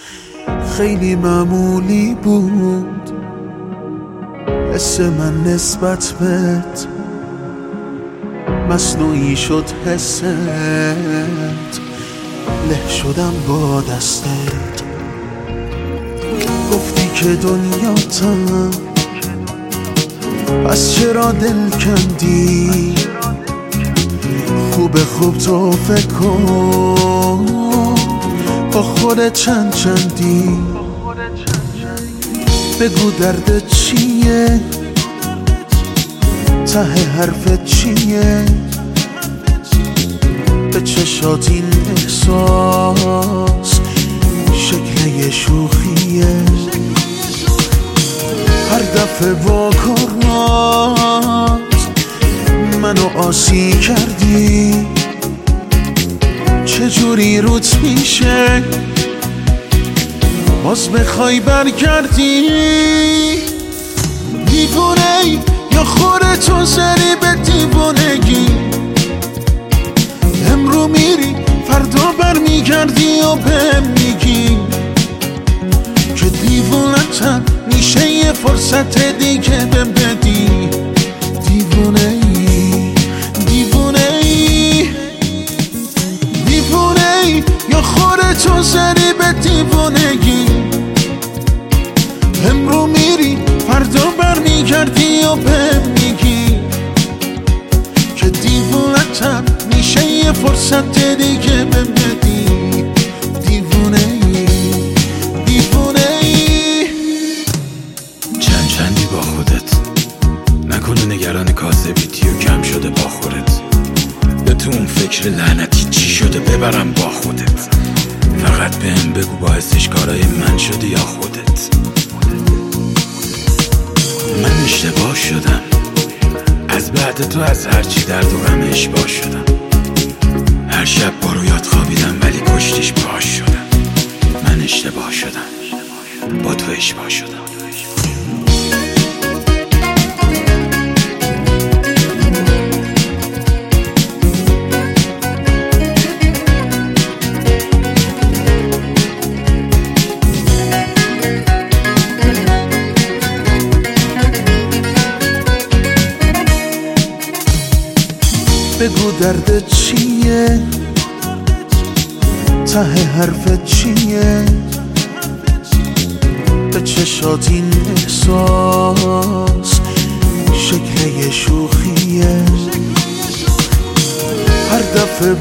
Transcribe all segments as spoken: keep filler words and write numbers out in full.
خیلی معمولی بود حس من نسبت بهت، مصنوعی شد حست، له شدم با دستت. گفتی که دنیاتم، پس چرا دل کندی؟ خوب خوب تو فکر کن با خودت چند چندی. بگو دردت چیه، ته حرفت چیه؟ به چشات این احساس شکل یه شوخیه. هر دفعه واکنات منو آسی کردی، چجوری روت میشه باز بخوای برگردی؟ دیوونه یا خودتو زنی به دیوونگی؟ امرو میری فردا برمیگردی و بهم میگی که دیوونتم، میشه یه فرصت دیگه بهم بدی. دیوونه ای دیوونه ای دیوونه ای یا خودتو زنی به دیوونگی؟ امرو میری فردا برمیگردی و بهم میگی که دیوونتم، میشه یه فرصت دیگه بهم بدی. دیوونه ای دیوونه ای چند چندی با خودت، نکنه نگران کاسبیتی و کم شده با خودت. به تو اون فکر لعنتی چی شده ببرم با خودت. فقط بهم بگو باعثش کارای من شده یا خودت. من اشتباه شدم، از بعد تو از هرچی درد و غم اشباه شدم. هر شب با رویات خوابیدم ولی کشتیش پاش شدم. من اشتباه شدم، با تو اشباه شدم. بگو دردت چیه، ته حرفت چیه؟ به چشات این احساس شکل یه شوخیه. هر دفعه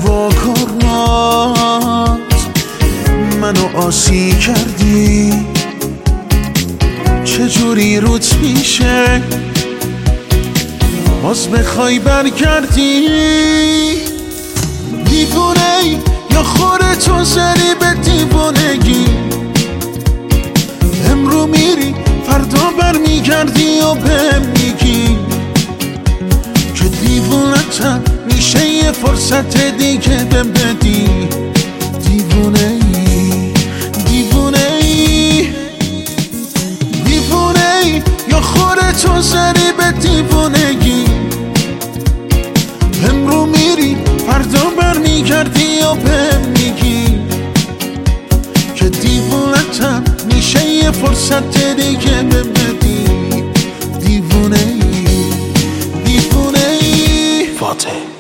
واکنات منو آسی کردی، چجوری روت میشه باز بخوای برگردی؟ دیوونه یا خودتو زنی به دیوونگی؟ امرو میری فردا برمیگردی و بهم میگی که دیوونتم، میشه یه فرصت دیگه بهم بدی. دیوونه ای دیوونه ای دیوونه ای یا خودتو زنی به دیوونگی؟ امرو میری فردا برمیگردی و بهم میگی که دیوونتم، میشه یه فرصت دیگه بهم بدی. دیوونه ای دیوونه ای فاتح